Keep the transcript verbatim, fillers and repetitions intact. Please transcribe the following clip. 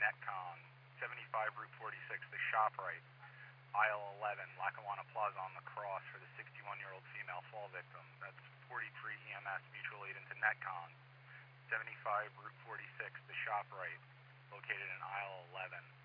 Netcon, seventy-five Route forty-six, the ShopRite, aisle eleven, Lackawanna Plaza on the cross for the sixty-one-year-old female fall victim. That's forty-three E M S mutual aid into Netcon, seventy-five Route forty-six, the ShopRite, located in aisle eleven.